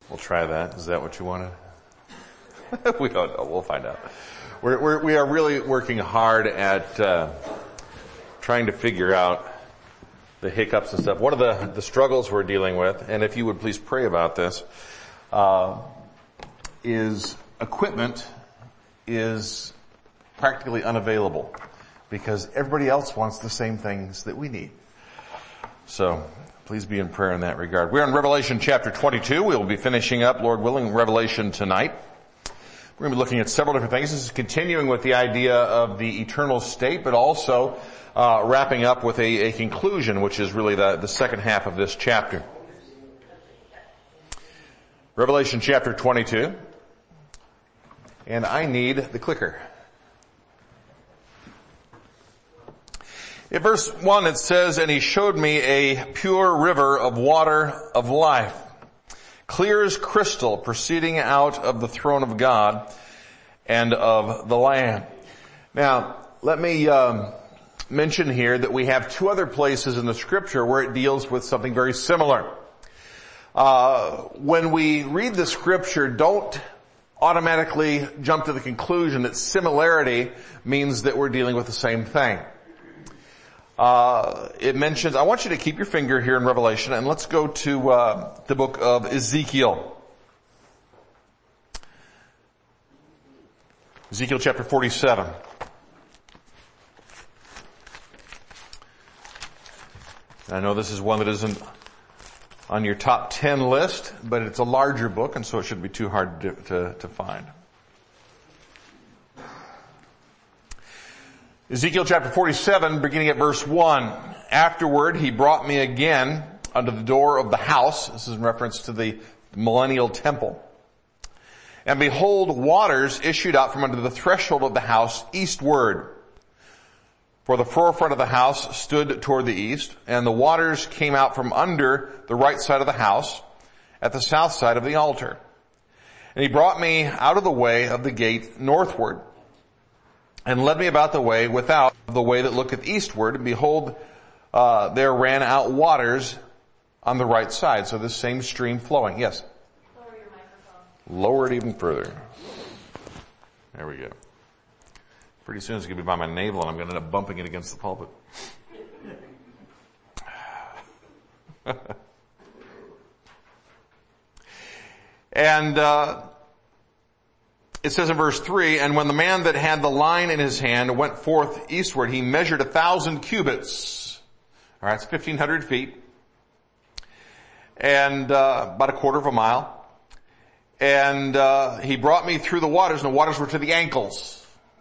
We'll try that. Is that what you wanted? We don't know. We'll find out. We are really working hard at trying to figure out the hiccups and stuff. One of the struggles we're dealing with, and if you would please pray about this, is equipment is practically unavailable because everybody else wants the same things that we need. So please be in prayer in that regard. We're in Revelation chapter 22. We will be finishing up, Lord willing, Revelation tonight. We're going to be looking at several different things. This is continuing with the idea of the eternal state, but also wrapping up with a conclusion, which is really the second half of this chapter. Revelation chapter 22. And I need the clicker. In verse 1 it says, "And he showed me a pure river of water of life, clear as crystal, proceeding out of the throne of God and of the Lamb." Now, let me mention here that we have two other places in the scripture where it deals with something very similar. When we read the scripture, don't automatically jump to the conclusion that similarity means that we're dealing with the same thing. It mentions, I want you to keep your finger here in Revelation, and let's go to the book of Ezekiel. Ezekiel chapter 47. I know this is one that isn't on your top 10 list, but it's a larger book, and so it shouldn't be too hard to find. Ezekiel chapter 47, beginning at verse 1. "Afterward he brought me again unto the door of the house." This is in reference to the millennial temple. "And behold, waters issued out from under the threshold of the house eastward. For the forefront of the house stood toward the east, and the waters came out from under the right side of the house at the south side of the altar. And he brought me out of the way of the gate northward, and led me about the way without the way that looketh eastward, and behold, there ran out waters on the right side." So this same stream flowing. Yes? Lower your microphone. Lower it even further. There we go. Pretty soon it's going to be by my navel and I'm going to end up bumping it against the pulpit. And it says in verse 3, "And when the man that had the line in his hand went forth eastward, he measured 1,000 cubits. All right, it's 1,500 feet. And about a quarter of a mile. And he brought me through the waters, and the waters were to the ankles.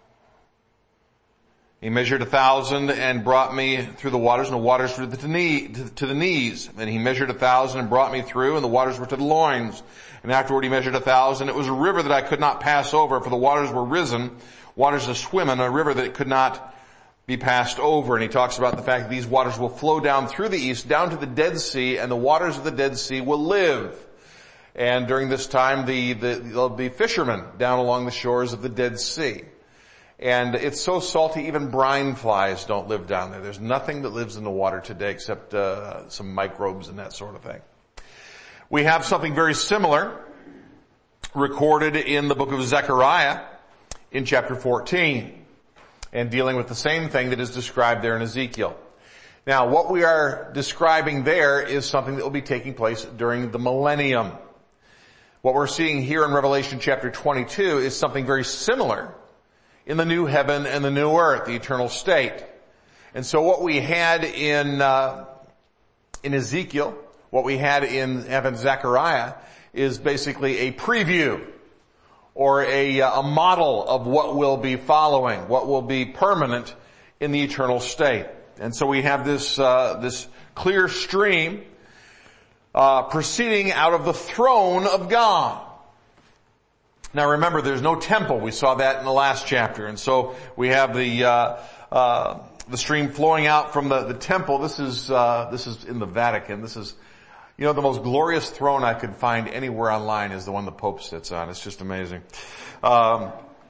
He measured 1,000 and brought me through the waters, and the waters were to the knees. And he measured 1,000 and brought me through, and the waters were to the loins. And afterward he measured 1,000. It was a river that I could not pass over, for the waters were risen, waters to swim in, a river that could not be passed over." And he talks about the fact that these waters will flow down through the east, down to the Dead Sea, and the waters of the Dead Sea will live. And during this time, there'll be fishermen down along the shores of the Dead Sea. And it's so salty, even brine flies don't live down there. There's nothing that lives in the water today except some microbes and that sort of thing. We have something very similar recorded in the book of Zechariah in chapter 14, and dealing with the same thing that is described there in Ezekiel. Now, what we are describing there is something that will be taking place during the millennium. What we're seeing here in Revelation chapter 22 is something very similar in the new heaven and the new earth, the eternal state. And so what we had in Ezekiel, what we had in Zechariah, is basically a preview or a model of what will be following, what will be permanent in the eternal state. And so we have this clear stream proceeding out of the throne of God. Now remember, there's no temple. We saw that in the last chapter. And so we have the stream flowing out from the temple. This is in the Vatican. This is, the most glorious throne I could find anywhere online is the one the Pope sits on. It's just amazing. And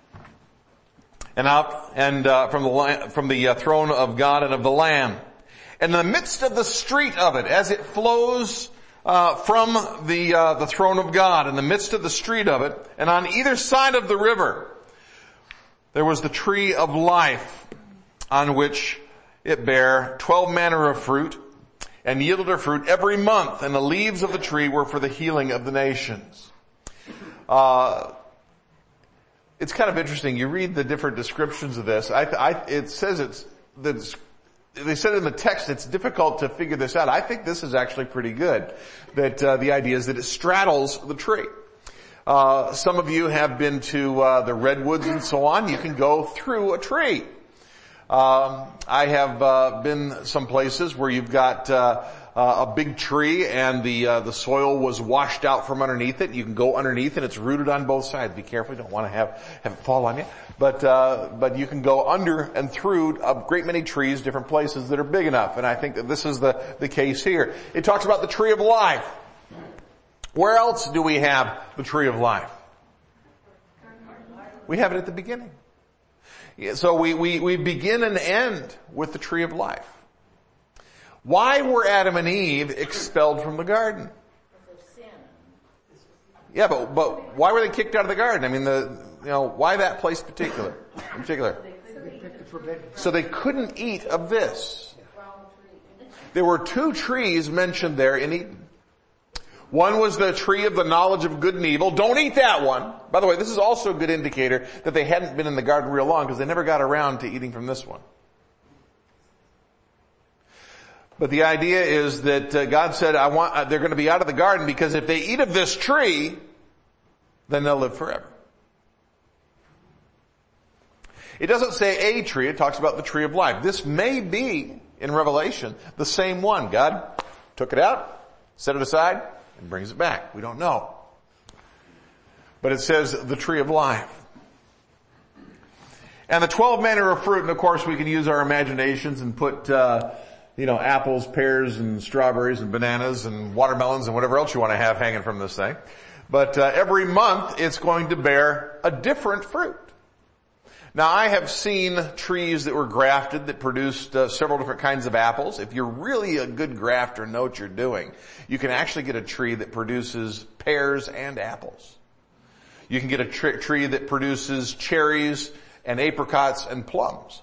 from the throne of God and of the Lamb. And in the midst of the street of it, as it flows from the throne of God in the midst of the street of it, and on either side of the river there was the tree of life, on which it bare 12 manner of fruit, and yielded her fruit every month, and the leaves of the tree were for the healing of the nations. It's kind of interesting. You read the different descriptions of this. It says they said in the text it's difficult to figure this out. I think this is actually pretty good. That the idea is that it straddles the tree. Some of you have been to the redwoods and so on. You can go through a tree. I have been some places where you've got a big tree and the soil was washed out from underneath it. You can go underneath and it's rooted on both sides. Be careful, you don't want to have it fall on you. But you can go under and through a great many trees, different places that are big enough. And I think that this is the case here. It talks about the tree of life. Where else do we have the tree of life? We have it at the beginning. So we begin and end with the tree of life. Why were Adam and Eve expelled from the garden? Yeah, but why were they kicked out of the garden? I mean, why that place in particular? So they couldn't eat of this. There were two trees mentioned there in Eden. One was the tree of the knowledge of good and evil. Don't eat that one. By the way, this is also a good indicator that they hadn't been in the garden real long because they never got around to eating from this one. But the idea is that God said, they're going to be out of the garden because if they eat of this tree, then they'll live forever. It doesn't say a tree, it talks about the tree of life. This may be, in Revelation, the same one. God took it out, set it aside, and brings it back. We don't know. But it says the tree of life. And the 12 manner of fruit, and of course we can use our imaginations and put, apples, pears, and strawberries, and bananas, and watermelons, and whatever else you want to have hanging from this thing. But every month it's going to bear a different fruit. Now I have seen trees that were grafted that produced several different kinds of apples. If you're really a good grafter and know what you're doing, you can actually get a tree that produces pears and apples. You can get a tree that produces cherries and apricots and plums.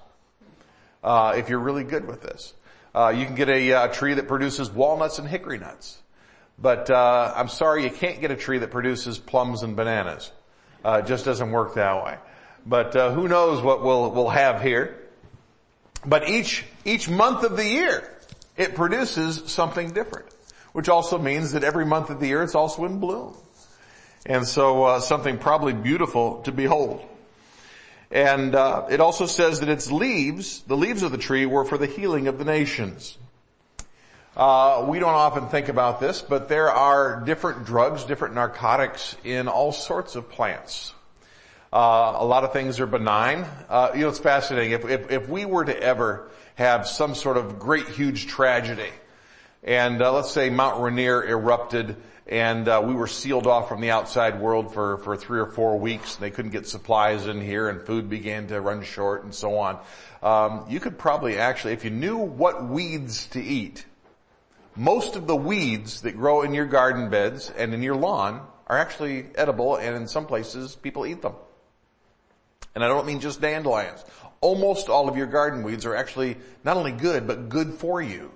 If you're really good with this. You can get a tree that produces walnuts and hickory nuts. But I'm sorry, you can't get a tree that produces plums and bananas. It just doesn't work that way. But who knows what we'll have here. But each month of the year, it produces something different. Which also means that every month of the year, it's also in bloom. And so something probably beautiful to behold. And it also says that its leaves, the leaves of the tree, were for the healing of the nations. We don't often think about this, but there are different drugs, different narcotics in all sorts of plants. A lot of things are benign. It's fascinating. If we were to ever have some sort of great, huge tragedy, and let's say Mount Rainier erupted, and we were sealed off from the outside world for 3 or 4 weeks, and they couldn't get supplies in here, and food began to run short, and so on. You could probably actually, if you knew what weeds to eat, most of the weeds that grow in your garden beds and in your lawn are actually edible, and in some places people eat them. And I don't mean just dandelions. Almost all of your garden weeds are actually not only good, but good for you.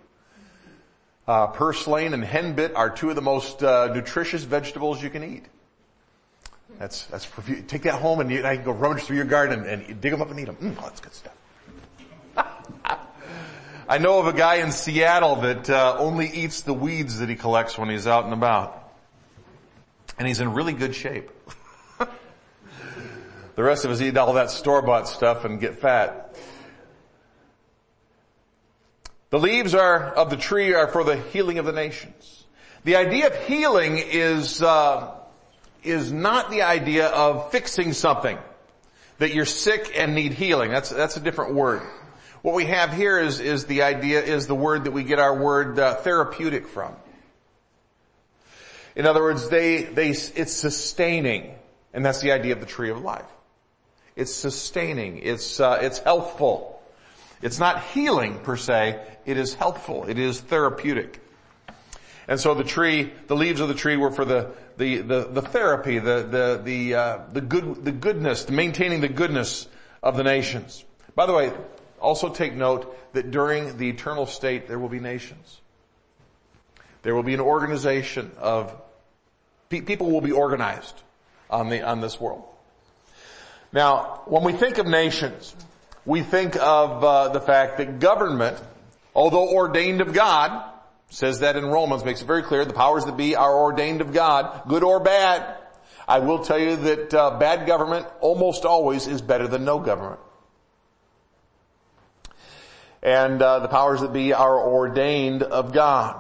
Purslane and henbit are two of the most nutritious vegetables you can eat. That's take that home and I can go rummage through your garden and dig them up and eat them. That's good stuff. I know of a guy in Seattle that only eats the weeds that he collects when he's out and about. And he's in really good shape. The rest of us eat all that store-bought stuff and get fat. The leaves of the tree are for the healing of the nations. The idea of healing is not the idea of fixing something, that you're sick and need healing. That's a different word. What we have here is the word that we get our word therapeutic from. In other words, it's sustaining, and that's the idea of the tree of life. It's sustaining. It's healthful. It's not healing per se. It is healthful. It is therapeutic. And so the leaves of the tree were for the therapy, the goodness, maintaining the goodness of the nations. By the way, also take note that during the eternal state there will be nations. There will be an organization of people will be organized on this world. Now, when we think of nations, we think of the fact that government, although ordained of God, says that in Romans, makes it very clear, the powers that be are ordained of God, good or bad. I will tell you that bad government almost always is better than no government. And the powers that be are ordained of God.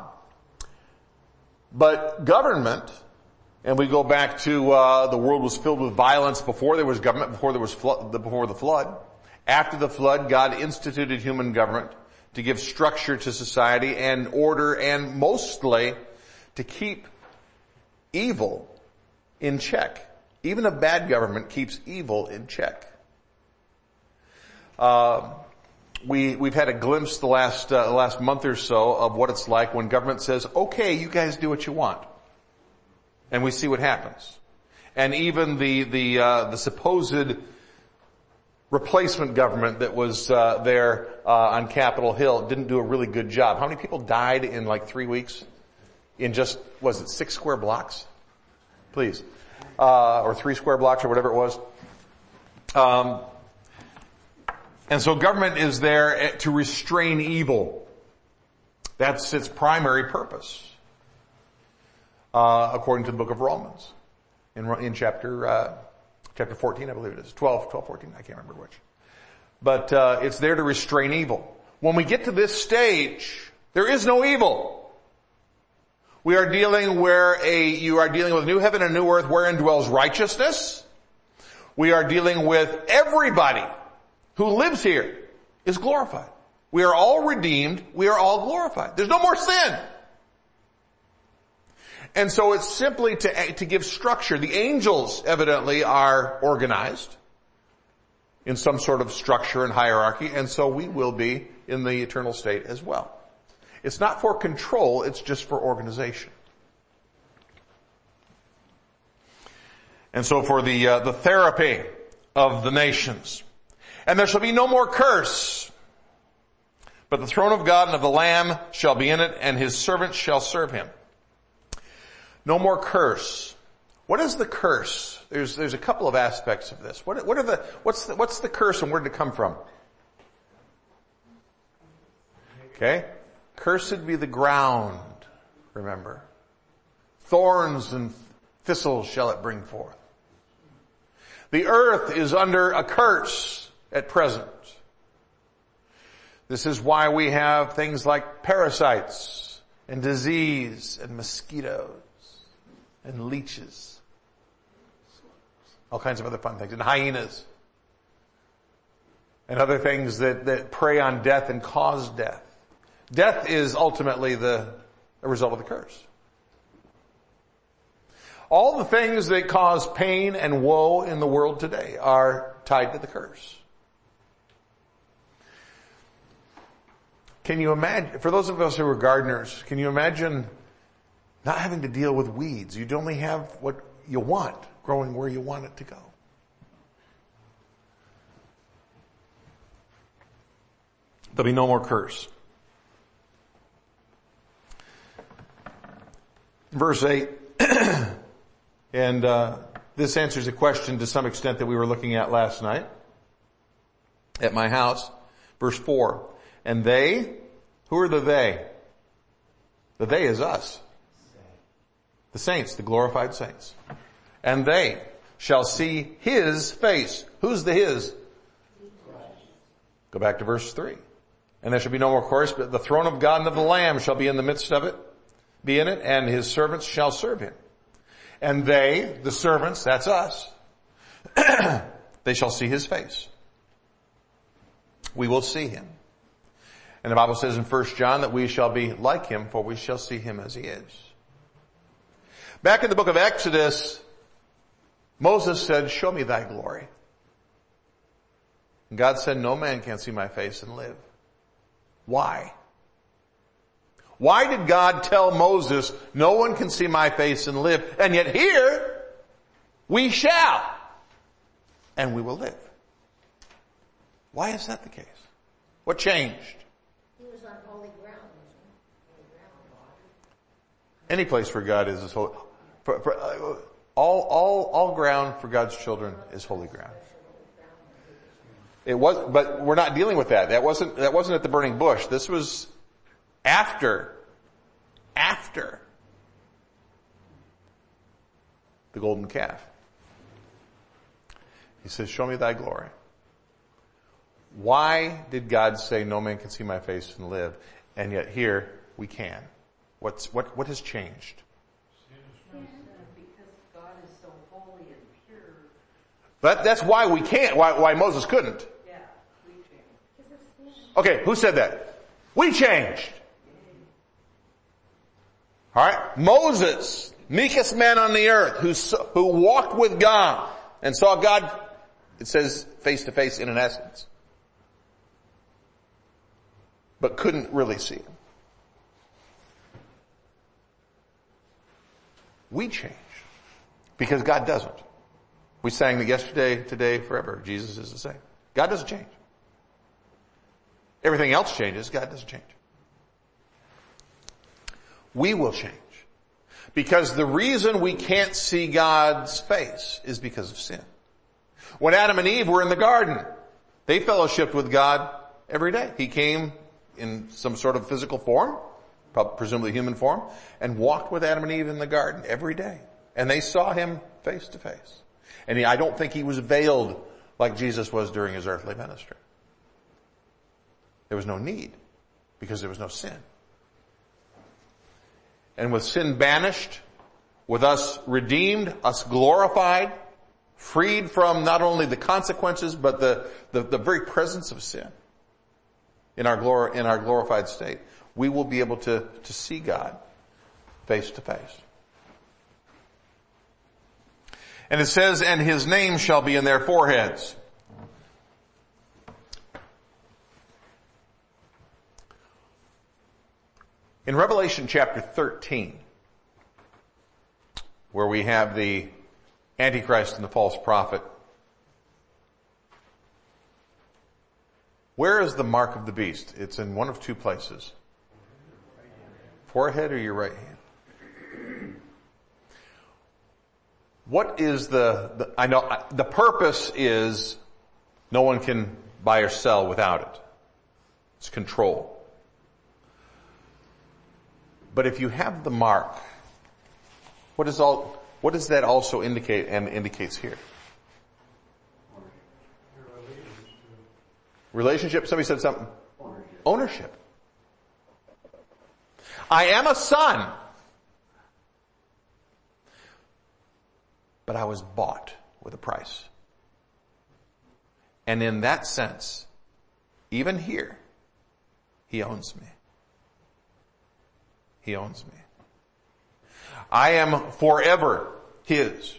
But government, and we go back to the world was filled with violence before there was government, before the flood. After the flood, God instituted human government to give structure to society and order, and mostly to keep evil in check. Even a bad government keeps evil in check. We've had a glimpse the last month or so of what it's like when government says, okay, you guys do what you want. And we see what happens. And even the supposed replacement government that was there on Capitol Hill didn't do a really good job. How many people died in like 3 weeks? In just, was it 6 square blocks? Please. Or 3 square blocks or whatever it was. And so government is there to restrain evil. That's its primary purpose. According to the book of Romans. In chapter 14, I believe it is. 12, 14, I can't remember which. But it's there to restrain evil. When we get to this stage, there is no evil. You are dealing with a new heaven and a new earth wherein dwells righteousness. We are dealing with everybody who lives here is glorified. We are all redeemed. We are all glorified. There's no more sin. And so it's simply to give structure. The angels evidently are organized in some sort of structure and hierarchy, and so we will be in the eternal state as well. It's not for control, it's just for organization. And so for the therapy of the nations. And there shall be no more curse, but the throne of God and of the Lamb shall be in it, and his servants shall serve him. No more curse. What is the curse? There's a couple of aspects of this. What's the curse and where did it come from? Okay. Cursed be the ground, remember. Thorns and thistles shall it bring forth. The earth is under a curse at present. This is why we have things like parasites and disease and mosquitoes and leeches. All kinds of other fun things. And hyenas. And other things that prey on death and cause death. Death is ultimately a result of the curse. All the things that cause pain and woe in the world today are tied to the curse. Can you imagine, for those of us who are gardeners, can you imagine not having to deal with weeds? You'd only have what you want growing where you want it to go. There'll be no more curse. Verse 8, and this answers a question to some extent that we were looking at last night at my house. Verse 4, and they, who are the they? The they is us. The saints, the glorified saints. And they shall see his face. Who's the his? Go back to verse 3. And there shall be no more curse, but the throne of God and of the Lamb shall be in the midst of it, be in it, and his servants shall serve him. And they, the servants, that's us, they shall see his face. We will see him. And the Bible says in 1 John that we shall be like him, for we shall see him as he is. Back in the book of Exodus, Moses said, show me thy glory. And God said, no man can see my face and live. Why? Why did God tell Moses, no one can see my face and live, and yet here we shall, and we will live? Why is that the case? What changed? He was on holy ground, wasn't he? Holy ground. Any place for God is holy. All ground for God's children is holy ground. It was, but we're not dealing with that. That wasn't at the burning bush. This was after the golden calf. He says, show me thy glory. Why did God say no man can see my face and live? And yet here we can. What has changed? Because God is so holy and pure. That's why we can't, why Moses couldn't. Yeah, we change. Okay, who said that? We changed. Alright? Moses, meekest man on the earth, who walked with God and saw God, it says face to face in an essence, but couldn't really see him. We change because God doesn't. We sang that yesterday, today, forever. Jesus is the same. God doesn't change. Everything else changes. God doesn't change. We will change. Because the reason we can't see God's face is because of sin. When Adam and Eve were in the garden, they fellowshiped with God every day. He came in some sort of physical form, presumably human form, and walked with Adam and Eve in the garden every day. And they saw him face to face. And I don't think he was veiled like Jesus was during his earthly ministry. There was no need because there was no sin. And with sin banished, with us redeemed, us glorified, freed from not only the consequences, but the very presence of sin in our glorified state, we will be able to see God face to face. And it says, and his name shall be in their foreheads. In Revelation chapter 13, where we have the Antichrist and the false prophet, where is the mark of the beast? It's in one of two places. Forehead or your right hand? What is I know the purpose is no one can buy or sell without it. It's control. But if you have the mark, what does that also indicate and indicates here? Relationship. Somebody said something. Ownership. I am a son, but I was bought with a price. And in that sense, even here, he owns me. He owns me. I am forever his.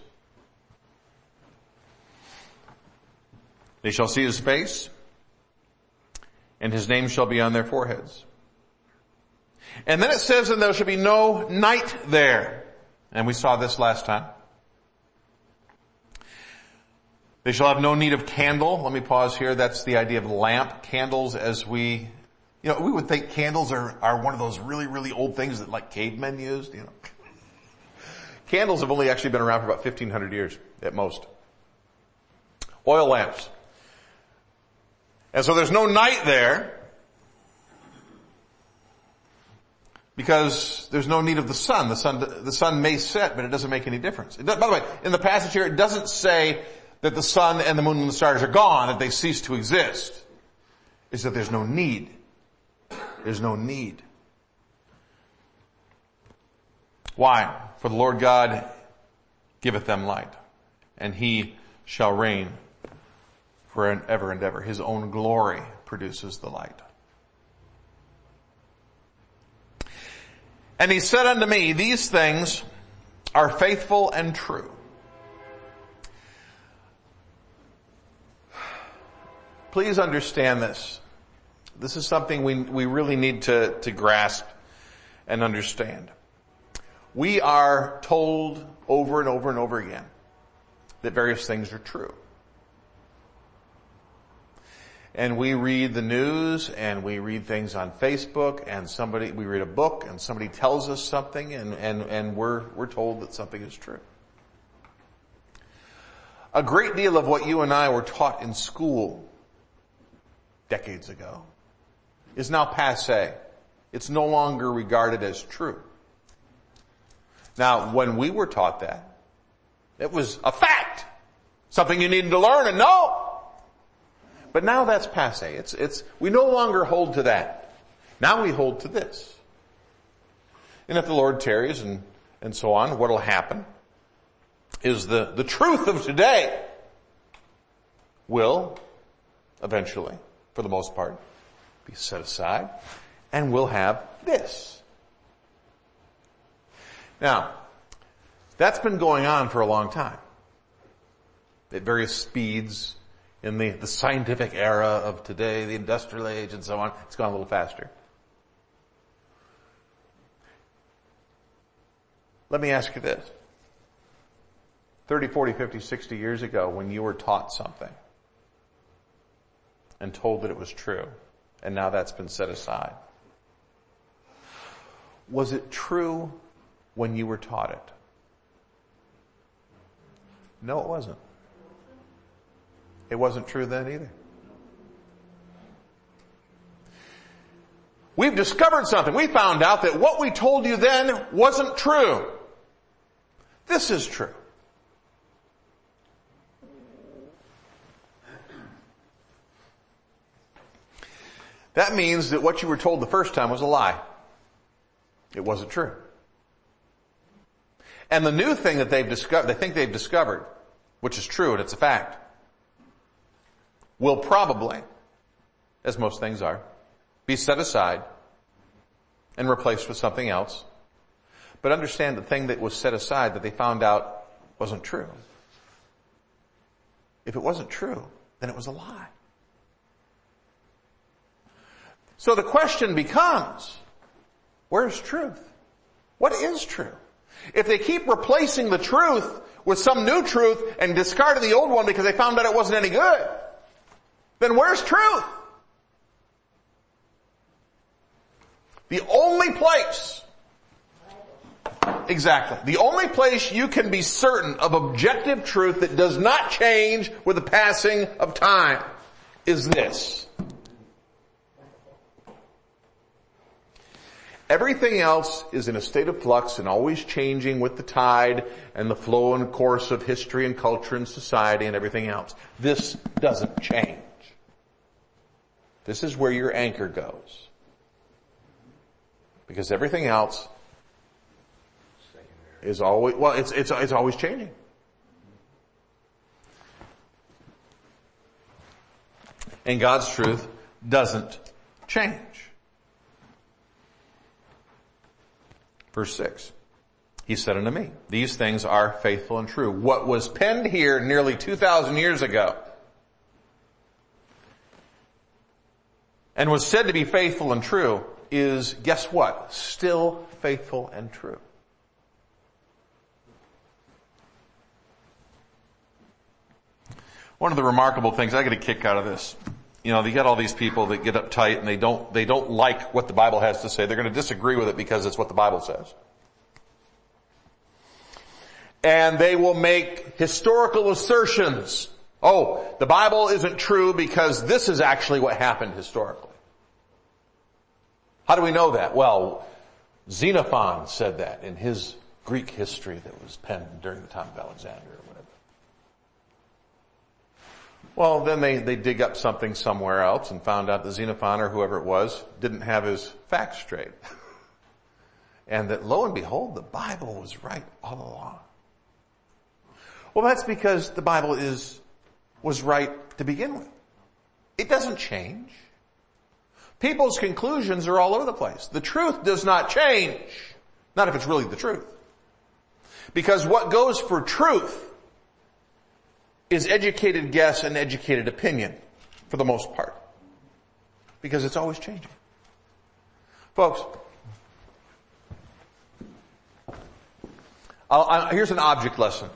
They shall see his face, and his name shall be on their foreheads. And then it says, and there shall be no night there. And we saw this last time. They shall have no need of candle. Let me pause here. That's the idea of lamp. Candles, as we would think candles are one of those really, really old things that like cavemen used, Candles have only actually been around for about 1,500 years at most. Oil lamps. And so there's no night there because there's no need of the sun. The sun may set, but it doesn't make any difference. By the way, in the passage here, it doesn't say that the sun and the moon and the stars are gone, that they cease to exist. It's that there's no need. There's no need. Why? For the Lord God giveth them light, and he shall reign for ever and ever. His own glory produces the light. And he said unto me, these things are faithful and true. Please understand this. This is something we really need to grasp. and understand. We are told over and over and over again that various things are true. And we read the news and we read things on Facebook and we read a book and somebody tells us something and we're told that something is true. A great deal of what you and I were taught in school decades ago is now passé. It's no longer regarded as true. Now, when we were taught that, it was a fact. Something you needed to learn and know. But now that's passé. We no longer hold to that. Now we hold to this. And if the Lord tarries and so on, what'll happen is the truth of today will eventually, for the most part, be set aside and we'll have this. Now, that's been going on for a long time. At various speeds in the scientific era of today, the industrial age and so on, it's gone a little faster. Let me ask you this. 30, 40, 50, 60 years ago when you were taught something and told that it was true, and now that's been set aside. Was it true when you were taught it? No, it wasn't. It wasn't true then either. We've discovered something. We found out that what we told you then wasn't true. This is true. That means that what you were told the first time was a lie. It wasn't true. And the new thing that they think they've discovered, which is true and it's a fact, will probably, as most things are, be set aside and replaced with something else. But understand the thing that was set aside that they found out wasn't true. If it wasn't true, then it was a lie. So the question becomes, where's truth? What is true? If they keep replacing the truth with some new truth and discarding the old one because they found out it wasn't any good, then where's truth? The only place, exactly, the only place you can be certain of objective truth that does not change with the passing of time is this. Everything else is in a state of flux and always changing with the tide and the flow and course of history and culture and society and everything else. This doesn't change. This is where your anchor goes. Because everything else is always, well, it's always changing. And God's truth doesn't change. Verse 6. He said unto me, these things are faithful and true. What was penned here nearly 2,000 years ago and was said to be faithful and true is, guess what? Still faithful and true. One of the remarkable things, I get a kick out of this. You know, they got all these people that get uptight and they don't like what the Bible has to say. They're going to disagree with it because it's what the Bible says. And they will make historical assertions. Oh, the Bible isn't true because this is actually what happened historically. How do we know that? Well, Xenophon said that in his Greek history that was penned during the time of Alexander or whatever. Well, then they dig up something somewhere else and found out that Xenophon or whoever it was didn't have his facts straight. And that lo and behold, the Bible was right all along. Well, that's because the Bible was right to begin with. It doesn't change. People's conclusions are all over the place. The truth does not change. Not if it's really the truth. Because what goes for truth is educated guess and educated opinion, for the most part. Because it's always changing. Folks, Here's an object lesson.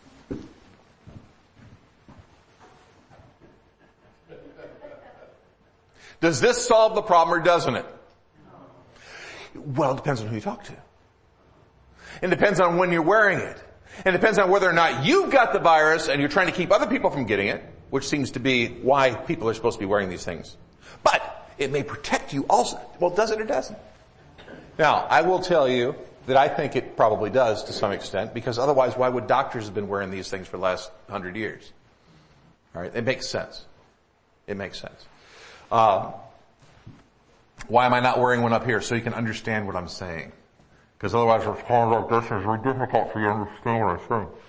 Does this solve the problem or doesn't it? Well, it depends on who you talk to. It depends on when you're wearing it. It depends on whether or not you've got the virus and you're trying to keep other people from getting it, which seems to be why people are supposed to be wearing these things. But it may protect you also. Well, does it or doesn't? Now, I will tell you that I think it probably does to some extent, because otherwise why would doctors have been wearing these things for the last 100 years? All right, it makes sense. It makes sense. Why am I not wearing one up here? So you can understand what I'm saying. Because otherwise it's kind of like this, and it's very difficult for you to understand what I'm saying.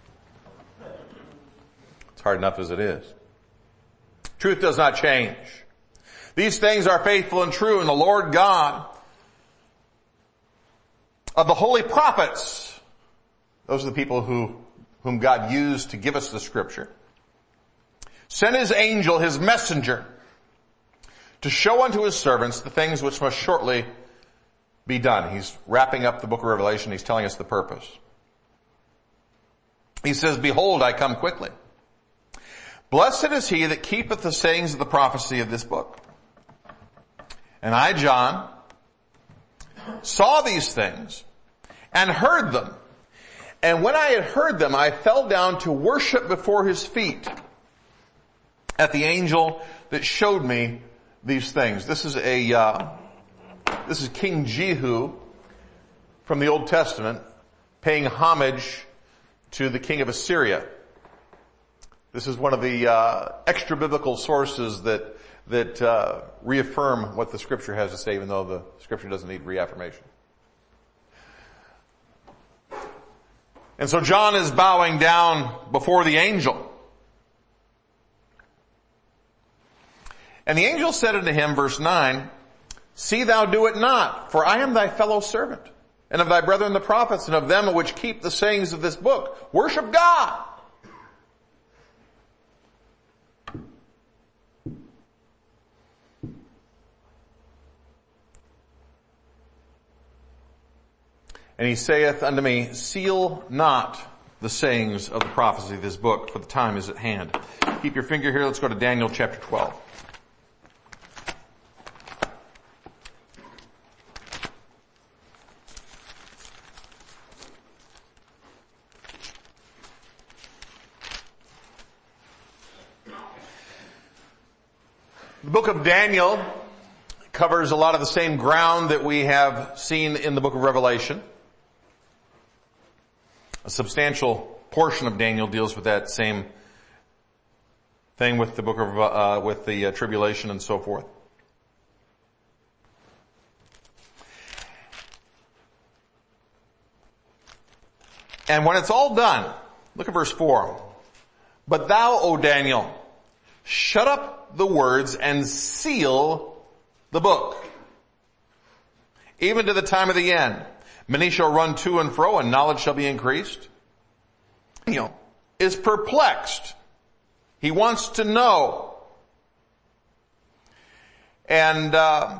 It's hard enough as it is. Truth does not change. These things are faithful and true, and the Lord God of the holy prophets, those are the people whom God used to give us the scripture, sent his angel, his messenger, to show unto his servants the things which must shortly be done. He's wrapping up the book of Revelation. He's telling us the purpose. He says, behold, I come quickly. Blessed is he that keepeth the sayings of the prophecy of this book. And I, John, saw these things and heard them. And when I had heard them, I fell down to worship before his feet at the angel that showed me these things. This is King Jehu from the Old Testament paying homage to the king of Assyria. This is one of the extra biblical sources that reaffirm what the scripture has to say, even though the scripture doesn't need reaffirmation. And so John is bowing down before the angel. And the angel said unto him, verse 9, see thou do it not, for I am thy fellow servant, and of thy brethren the prophets, and of them which keep the sayings of this book. Worship God. And he saith unto me, seal not the sayings of the prophecy of this book, for the time is at hand. Keep your finger here. Let's go to Daniel chapter 12. The book of Daniel covers a lot of the same ground that we have seen in the book of Revelation. A substantial portion of Daniel deals with that same thing with the book of, with the tribulation and so forth. And when it's all done, look at verse 4. But thou, O Daniel, shut up the words and seal the book, even to the time of the end. Many shall run to and fro, and knowledge shall be increased. Daniel is perplexed. He wants to know. And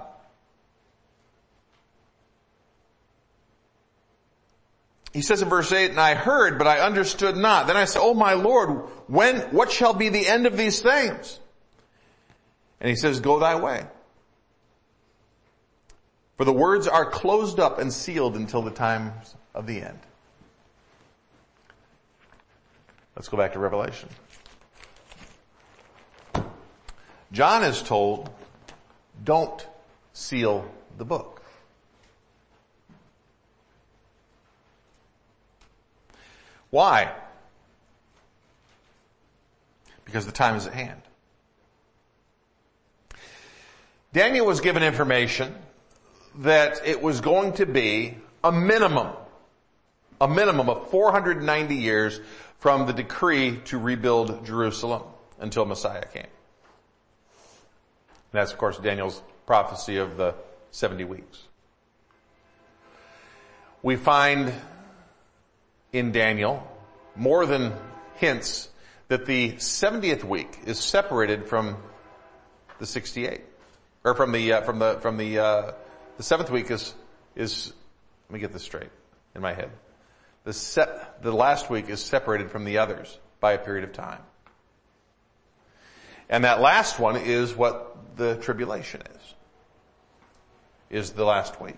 he says in verse 8, and I heard, but I understood not. Then I said, oh my Lord, what shall be the end of these things? And he says, go thy way. For the words are closed up and sealed until the times of the end. Let's go back to Revelation. John is told, don't seal the book. Why? Because the time is at hand. Daniel was given information that it was going to be a minimum of 490 years from the decree to rebuild Jerusalem until Messiah came. That's, of course, Daniel's prophecy of the 70 weeks. We find in Daniel more than hints that the 70th week is separated from the 68, or from the 7th week is, let me get this straight in my head. The last week is separated from the others by a period of time. And that last one is what the tribulation is the last week.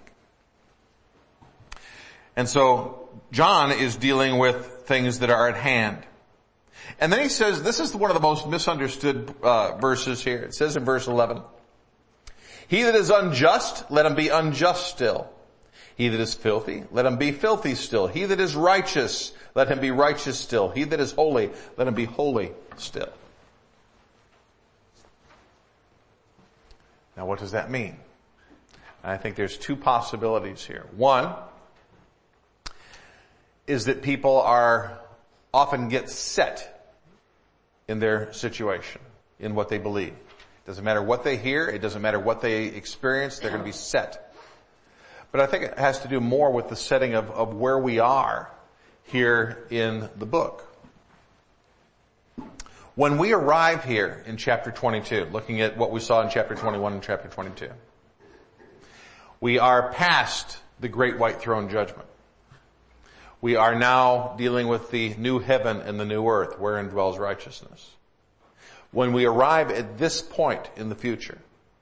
And so John is dealing with things that are at hand. And then he says, this is one of the most misunderstood verses here. It says in verse 11, he that is unjust, let him be unjust still. He that is filthy, let him be filthy still. He that is righteous, let him be righteous still. He that is holy, let him be holy still. Now what does that mean? I think there's two possibilities here. One is that people often get set in their situation, in what they believe. It doesn't matter what they hear, it doesn't matter what they experience, they're going to be set. But I think it has to do more with the setting of where we are here in the book. When we arrive here in chapter 22, looking at what we saw in chapter 21 and chapter 22, we are past the great white throne judgment. We are now dealing with the new heaven and the new earth wherein dwells righteousness. When we arrive at this point in the future,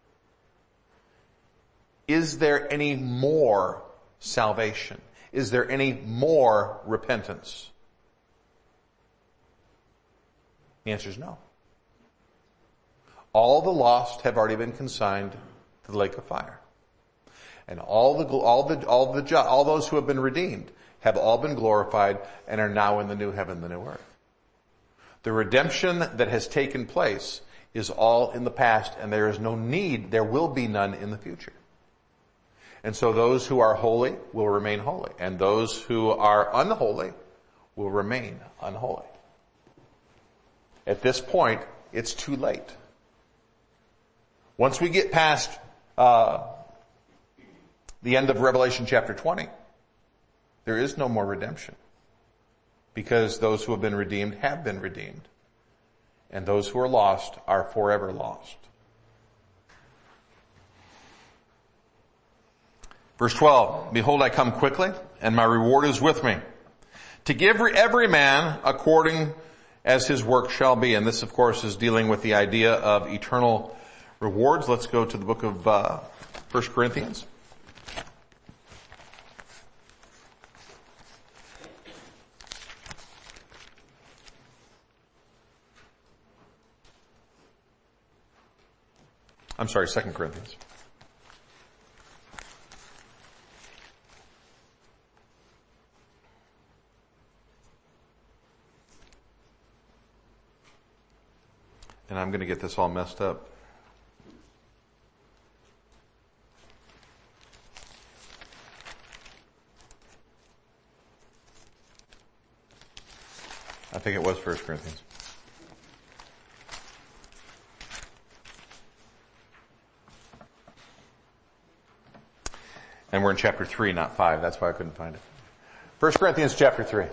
is there any more salvation? Is there any more repentance? The answer is no. All the lost have already been consigned to the lake of fire. And all those who have been redeemed have all been glorified and are now in the new heaven, the new earth. The redemption that has taken place is all in the past, and there is no need, there will be none in the future. And so those who are holy will remain holy, and those who are unholy will remain unholy. At this point, it's too late. Once we get past the end of Revelation chapter 20, there is no more redemption, because those who have been redeemed have been redeemed, and those who are lost are forever lost. Verse 12, behold, I come quickly, and my reward is with me, to give every man according as his work shall be. And this, of course, is dealing with the idea of eternal rewards. Let's go to the book of 1 Corinthians. I'm sorry, 2 Corinthians. And I'm going to get this all messed up. I think it was 1 Corinthians. And we're in chapter 3, not 5. That's why I couldn't find it. 1 Corinthians chapter 3.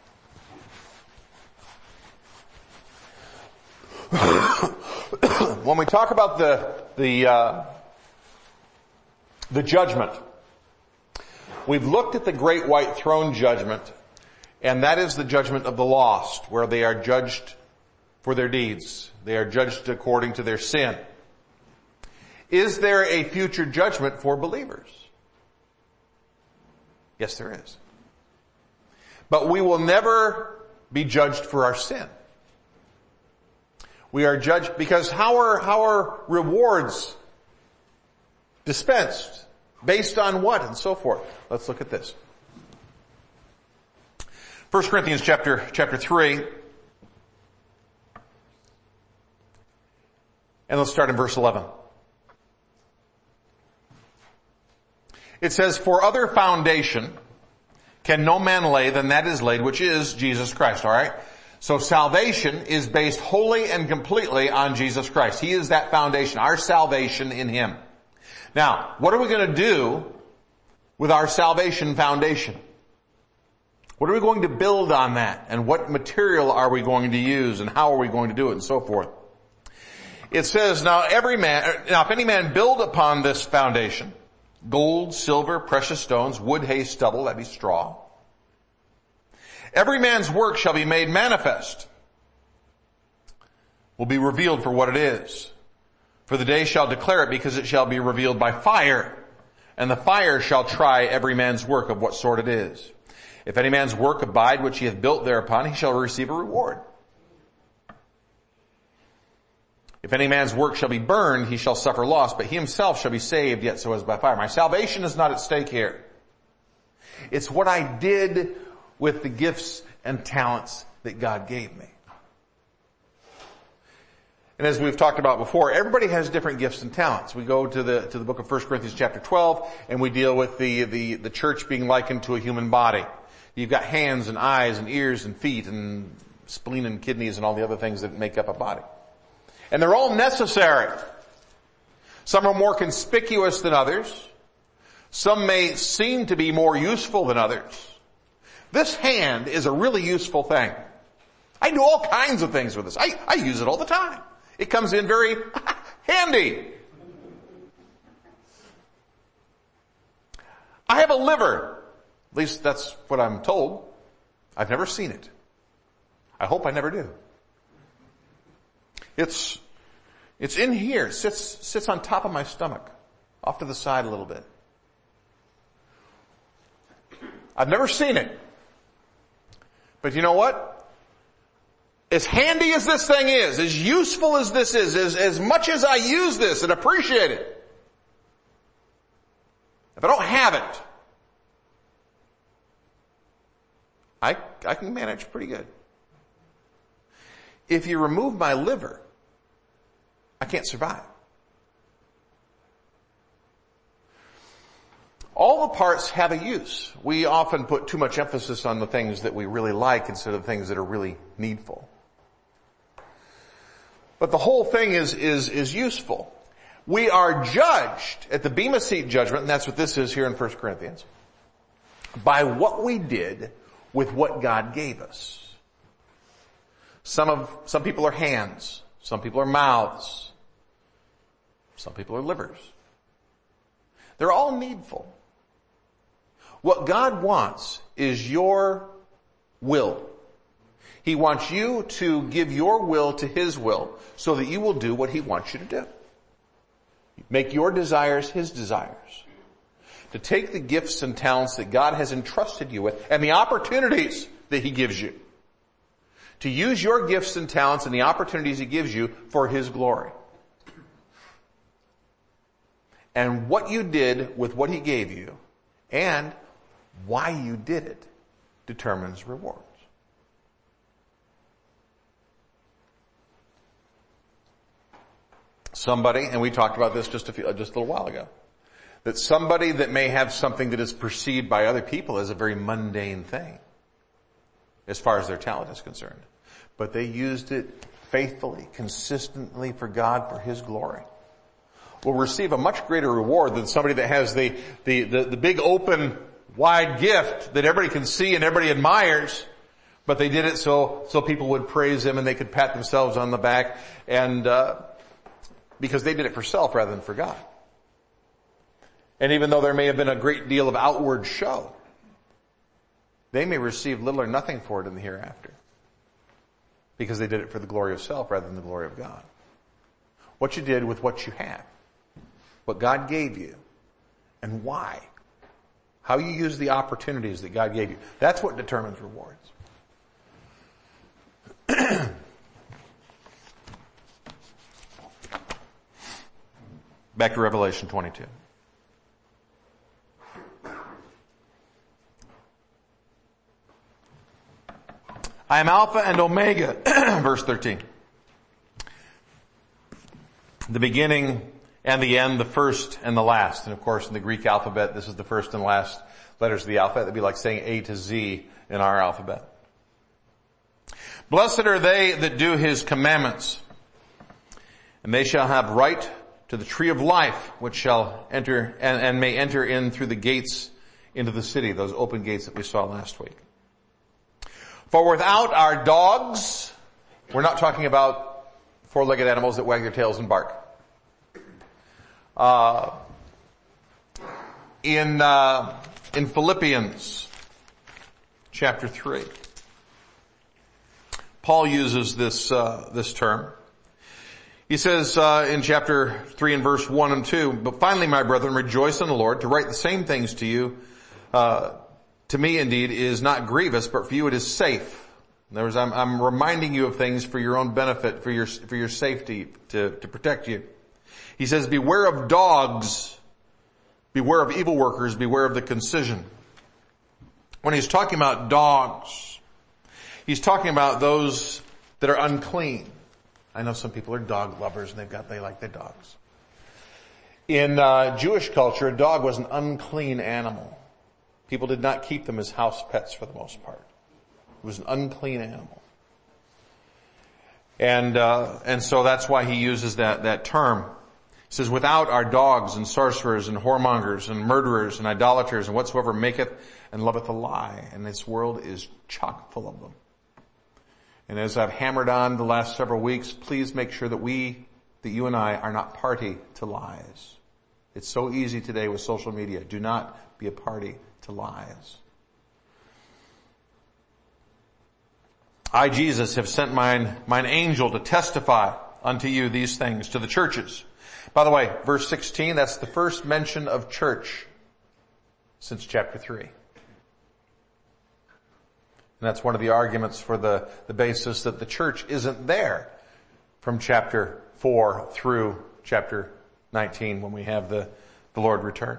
When we talk about the judgment, we've looked at the great white throne judgment, and that is the judgment of the lost, where they are judged for their deeds. They are judged according to their sin. Is there a future judgment for believers? Yes, there is. But we will never be judged for our sin. We are judged because how are rewards dispensed? Based on what? And so forth. Let's look at this. 1 Corinthians chapter 3. And let's start in verse 11. It says, for other foundation can no man lay than that is laid, which is Jesus Christ. All right? So salvation is based wholly and completely on Jesus Christ. He is that foundation, our salvation in Him. Now, what are we going to do with our salvation foundation? What are we going to build on that? And what material are we going to use? And how are we going to do it? And so forth. It says, now if any man build upon this foundation, gold, silver, precious stones, wood, hay, stubble, that'd be straw. Every man's work shall be made manifest, will be revealed for what it is. For the day shall declare it, because it shall be revealed by fire. And the fire shall try every man's work of what sort it is. If any man's work abide which he hath built thereupon, he shall receive a reward. If any man's work shall be burned, he shall suffer loss, but he himself shall be saved, yet so as by fire. My salvation is not at stake here. It's what I did with the gifts and talents that God gave me. And as we've talked about before, everybody has different gifts and talents. We go to the book of 1 Corinthians chapter 12, and we deal with the church being likened to a human body. You've got hands and eyes and ears and feet and spleen and kidneys and all the other things that make up a body. And they're all necessary. Some are more conspicuous than others. Some may seem to be more useful than others. This hand is a really useful thing. I do all kinds of things with this. I use it all the time. It comes in very handy. I have a liver. At least that's what I'm told. I've never seen it. I hope I never do. It's in here. It sits on top of my stomach, off to the side a little bit. I've never seen it. But you know what? As handy as this thing is, as useful as this is, as much as I use this and appreciate it, if I don't have it, I can manage pretty good. If you remove my liver, I can't survive. All the parts have a use. We often put too much emphasis on the things that we really like instead of things that are really needful. But the whole thing is useful. We are judged at the Bema Seat judgment, and that's what this is here in 1 Corinthians, by what we did with what God gave us. Some people are hands. Some people are mouths. Some people are livers. They're all needful. What God wants is your will. He wants you to give your will to His will so that you will do what He wants you to do. Make your desires His desires. To take the gifts and talents that God has entrusted you with and the opportunities that He gives you. To use your gifts and talents and the opportunities He gives you for His glory. And what you did with what He gave you and why you did it determines rewards. Somebody, and we talked about this just a little while ago, that somebody that may have something that is perceived by other people as a very mundane thing, as far as their talent is concerned, but they used it faithfully, consistently for God, for His glory, will receive a much greater reward than somebody that has the big open, wide gift that everybody can see and everybody admires, but they did it so people would praise them and they could pat themselves on the back and because they did it for self rather than for God. And even though there may have been a great deal of outward show, they may receive little or nothing for it in the hereafter because they did it for the glory of self rather than the glory of God. What you did with what you have, what God gave you, and why. How you use the opportunities that God gave you. That's what determines rewards. Back to Revelation 22. I am Alpha and Omega, verse 13. The beginning and the end, the first and the last. And of course in the Greek alphabet, this is the first and last letters of the alphabet. That'd be like saying A to Z in our alphabet. Blessed are they that do His commandments, and they shall have right to the tree of life, which shall enter and may enter in through the gates into the city, those open gates that we saw last week. For without our dogs, we're not talking about four-legged animals that wag their tails and bark. In Philippians chapter 3, Paul uses this term. He says in chapter 3 and verse 1 and 2, "But finally, my brethren, rejoice in the Lord. To write the same things to you, to me indeed, is not grievous, but for you it is safe." In other words, I'm reminding you of things for your own benefit, for your safety, to protect you. He says, "Beware of dogs, beware of evil workers, beware of the concision." When he's talking about dogs, he's talking about those that are unclean. I know some people are dog lovers and they like their dogs. In Jewish culture, a dog was an unclean animal. People did not keep them as house pets for the most part. It was an unclean animal. And so that's why he uses that term. He says, "Without are dogs and sorcerers and whoremongers and murderers and idolaters and whatsoever maketh and loveth a lie." And this world is chock full of them. And as I've hammered on the last several weeks, please make sure that you and I are not party to lies. It's so easy today with social media. Do not be a party to lies. "I, Jesus, have sent mine angel to testify unto you these things to the churches." By the way, verse 16, that's the first mention of church since chapter 3. And that's one of the arguments for the basis that the church isn't there from chapter 4 through chapter 19 when we have the Lord return.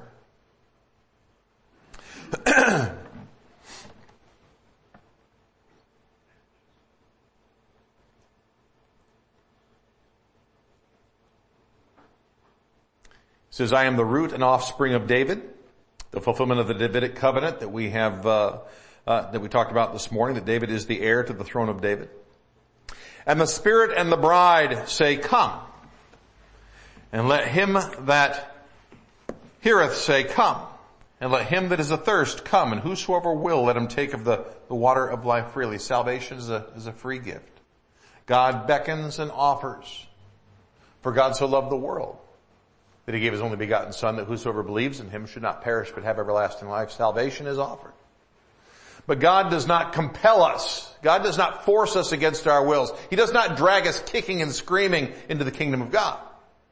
It says, "I am the root and offspring of David," the fulfillment of the Davidic covenant that we have that we talked about this morning, that David is the heir to the throne of David. "And the Spirit and the bride say, Come. And let him that heareth say, Come. And let him that is athirst come. And whosoever will, let him take of the water of life freely." Salvation is a free gift. God beckons and offers. "For God so loved the world, that he gave his only begotten Son, that whosoever believes in him should not perish but have everlasting life." Salvation is offered. But God does not compel us. God does not force us against our wills. He does not drag us kicking and screaming into the kingdom of God.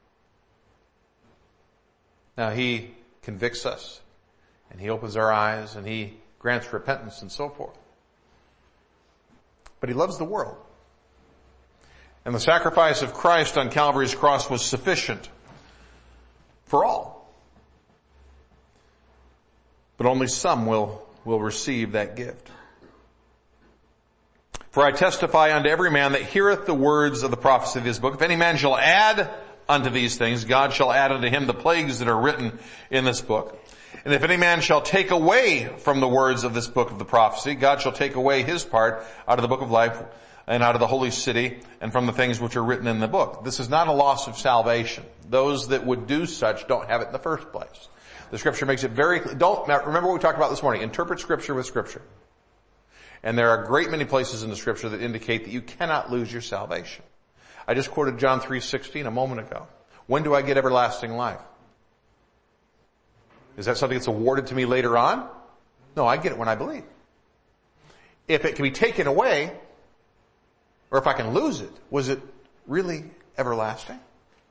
Now he convicts us, and he opens our eyes, and he grants repentance and so forth. But he loves the world. And the sacrifice of Christ on Calvary's cross was sufficient for all. But only some will receive that gift. "For I testify unto every man that heareth the words of the prophecy of this book, if any man shall add unto these things, God shall add unto him the plagues that are written in this book. And if any man shall take away from the words of this book of the prophecy, God shall take away his part out of the book of life and out of the holy city and from the things which are written in the book." This is not a loss of salvation. Those that would do such don't have it in the first place. The scripture makes it very clear. Remember what we talked about this morning. Interpret scripture with scripture. And there are a great many places in the scripture that indicate that you cannot lose your salvation. I just quoted John 3:16 a moment ago. When do I get everlasting life? Is that something that's awarded to me later on? No, I get it when I believe. If it can be taken away, or if I can lose it, was it really everlasting?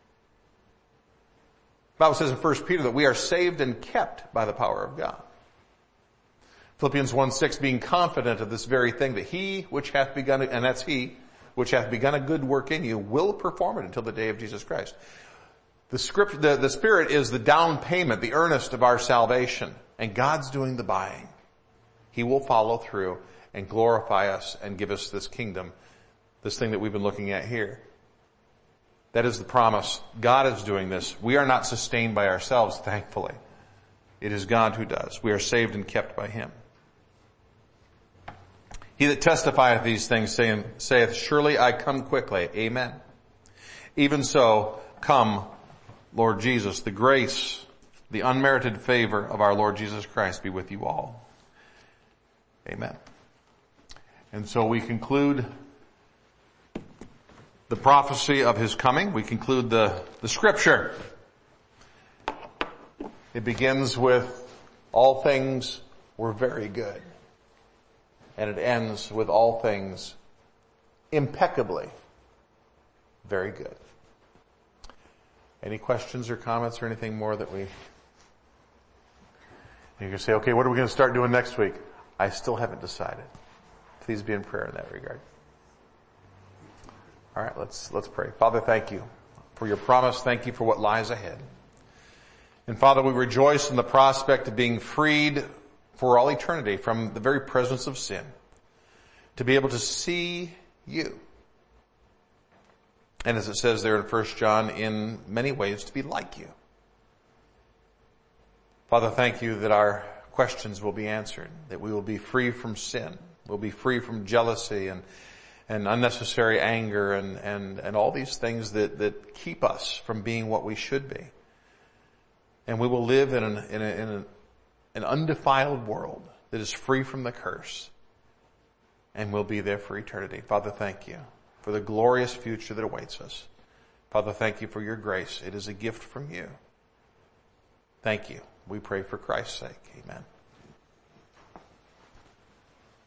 The Bible says in 1 Peter that we are saved and kept by the power of God. Philippians 1:6, "Being confident of this very thing, that he which hath begun," and that's he, "which hath begun a good work in you, will perform it until the day of Jesus Christ." The Spirit is the down payment, the earnest of our salvation, and God's doing the buying. He will follow through and glorify us and give us this kingdom, this thing that we've been looking at here. That is the promise. God is doing this. We are not sustained by ourselves, thankfully. It is God who does. We are saved and kept by him. "He that testifieth these things saith, Surely I come quickly." Amen. "Even so, come, Lord Jesus." The grace, the unmerited favor of our Lord Jesus Christ be with you all. Amen. And so we conclude the prophecy of his coming. We conclude the scripture. It begins with, "All things were very good." And it ends with, "All things impeccably. Very good. Any questions or comments or anything more that you can say, okay, what are we going to start doing next week? I still haven't decided. Please be in prayer in that regard. All right, let's pray. Father, thank you for your promise. Thank you for what lies ahead. And Father, we rejoice in the prospect of being freed for all eternity from the very presence of sin, to be able to see you. And as it says there in 1 John, in many ways to be like you. Father, thank you that our questions will be answered, that we will be free from sin, we'll be free from jealousy and unnecessary anger and all these things that keep us from being what we should be. And we will live in an undefiled world that is free from the curse. And we'll be there for eternity. Father, thank you for the glorious future that awaits us. Father, thank you for your grace. It is a gift from you. Thank you. We pray for Christ's sake. Amen.